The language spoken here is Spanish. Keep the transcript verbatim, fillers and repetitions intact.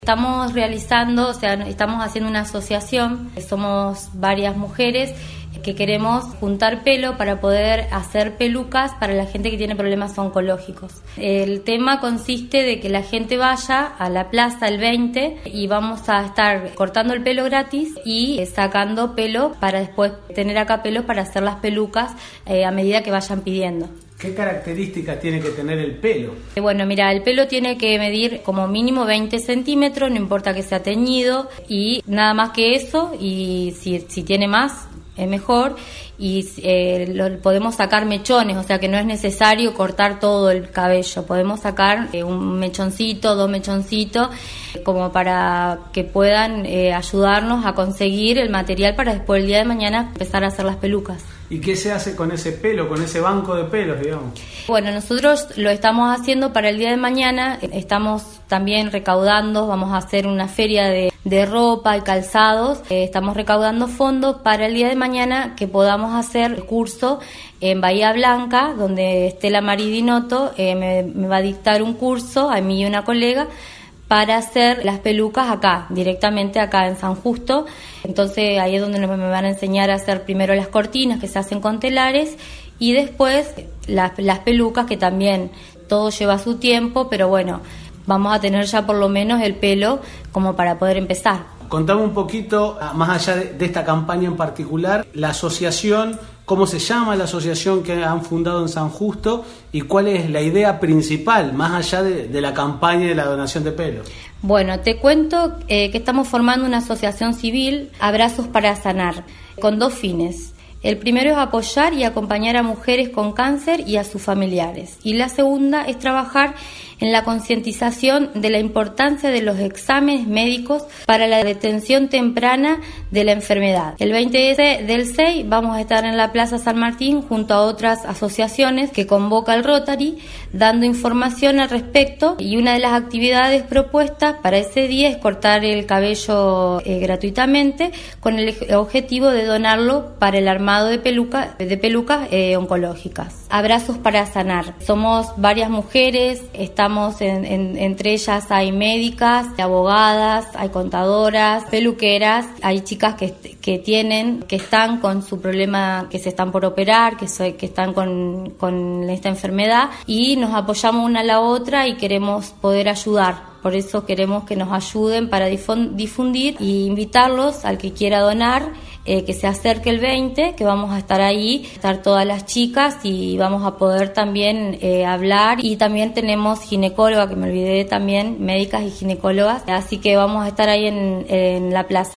Estamos realizando, o sea, estamos haciendo una asociación, somos varias mujeres que queremos juntar pelo para poder hacer pelucas para la gente que tiene problemas oncológicos. El tema consiste de que la gente vaya a la plaza el veinte y vamos a estar cortando el pelo gratis y sacando pelo para después tener acá pelos para hacer las pelucas eh, a medida que vayan pidiendo. ¿Qué características tiene que tener el pelo? Bueno, mira, el pelo tiene que medir como mínimo veinte centímetros, no importa que sea teñido, y nada más que eso, y si, si tiene más, es mejor, y eh, lo, podemos sacar mechones, o sea que no es necesario cortar todo el cabello, podemos sacar eh, un mechoncito, dos mechoncitos, como para que puedan eh, ayudarnos a conseguir el material para después el día de mañana empezar a hacer las pelucas. ¿Y qué se hace con ese pelo, con ese banco de pelos, digamos? Bueno, nosotros lo estamos haciendo para el día de mañana, estamos también recaudando, vamos a hacer una feria de, de ropa y calzados, eh, estamos recaudando fondos para el día de mañana que podamos hacer el curso en Bahía Blanca, donde Estela Maridinotto eh, me, me va a dictar un curso, a mí y una colega, para hacer las pelucas acá, directamente acá en San Justo. Entonces ahí es donde me van a enseñar a hacer primero las cortinas que se hacen con telares y después las, las pelucas, que también todo lleva su tiempo, pero bueno, vamos a tener ya por lo menos el pelo como para poder empezar. Contame un poquito, más allá de, de esta campaña en particular, la asociación, cómo se llama la asociación que han fundado en San Justo y cuál es la idea principal, más allá de, de la campaña de la donación de pelo. Bueno, te cuento eh, que estamos formando una asociación civil, Abrazos para Sanar, con dos fines. El primero es apoyar y acompañar a mujeres con cáncer y a sus familiares. Y la segunda es trabajar en la concientización de la importancia de los exámenes médicos para la detención temprana de la enfermedad. El veinte del seis vamos a estar en la Plaza San Martín junto a otras asociaciones que convoca el Rotary, dando información al respecto, y una de las actividades propuestas para ese día es cortar el cabello eh, gratuitamente, con el objetivo de donarlo para el armado de, peluca, de pelucas eh, oncológicas. Abrazos para Sanar. Somos varias mujeres, estamos En, en, entre ellas hay médicas, abogadas, hay contadoras, peluqueras, hay chicas que, que tienen, que están con su problema, que se están por operar, que, soy, que están con, con esta enfermedad, y nos apoyamos una a la otra y queremos poder ayudar. Por eso queremos que nos ayuden para difundir y invitarlos al que quiera donar, eh, que se acerque el veinte, que vamos a estar ahí, estar todas las chicas y vamos a poder también eh, hablar. Y también tenemos ginecóloga, que me olvidé también, médicas y ginecólogas, así que vamos a estar ahí en, en la plaza.